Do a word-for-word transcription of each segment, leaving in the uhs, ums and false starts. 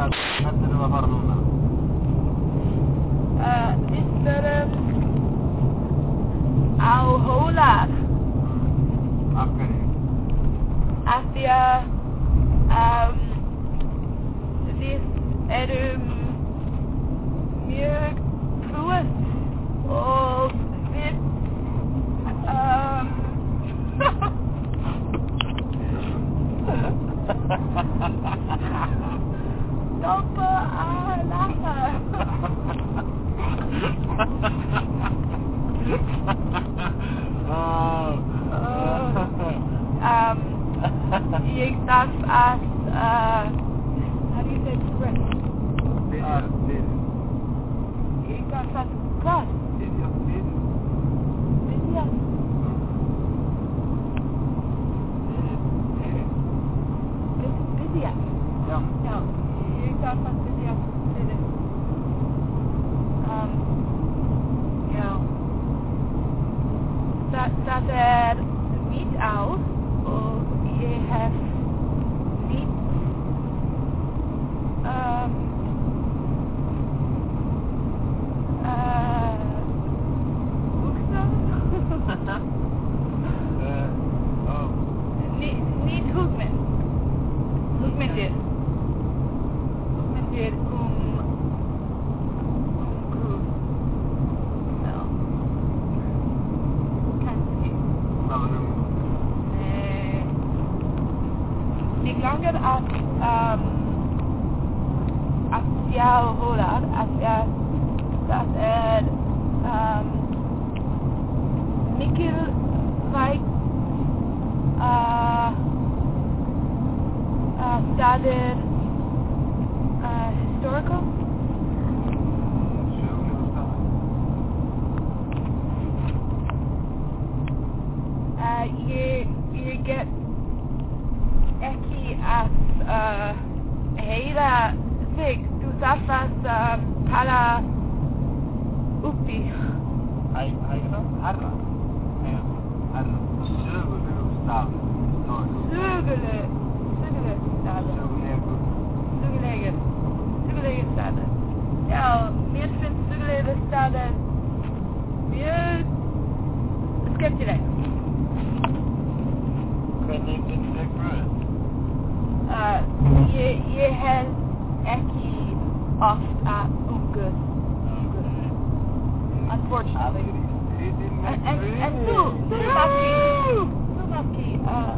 Kan, kan inte du vara bara någon? Uh, mister Auholar. Varför det? Att jag um, visst är du mjög fruet och visst um, stoppa alla. Oh. um, jag dacht att uh, how do you say breath? Uh, Jag dacht att vad? Vidja. Vidja. Ja. Ja, jag dacht att vidja är det. Um, ja. Dat, dat är mitt out och jag har mitt um, uh, vuxen. uh, oh. Mitt hugmen. Hugmen det. Hugmen det um um grus. Ja. Kanske. Nej. Jag glömde att um, att jag håller att jag det är um, mycket like uh, uh, started uh, historical. Uh, you you get ekki att uh, hela sig du saffas uh, pala uppi. Hej, hej då. Herra. Herra. Sugulustad. Sugule. Sugulestad. Suguläget. Sugulägestad. Ja, mir finns Sugulägestad mjög skeptisk. Kan ni inte säga Uh, jag, jag har ekki ofta umgås. Unfortunately. And, and, and so, so lucky, so lucky, uh,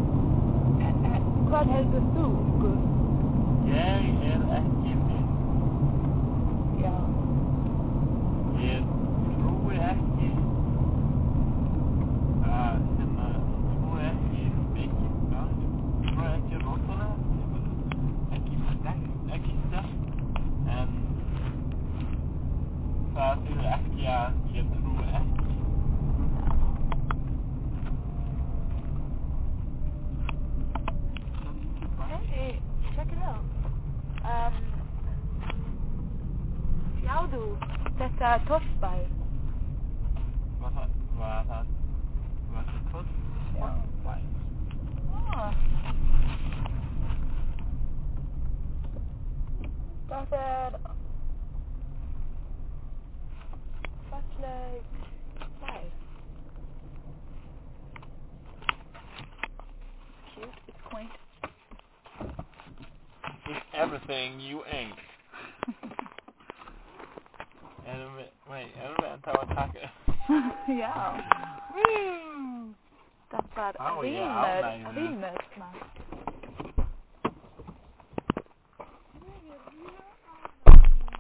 vad har du så umgås? Jag är ekki min. Ja. Jag tror ekki að hérna, tror ekki mikið, ja, ég tror ekki rosalega, ekki sterkt, ekki sterkt, en það þýðir ekki að ég trúi ekki. Hey, check it out. Um, sjáðu þetta torfbæ. Var það, var það, var það torfbæ? Ah. Dat er falleg bær. Cute, it's quaint. It's everything you ain't. And wait, är du vänta och tacka? Ja. Woo! Dat var rimmer, rimmer, man.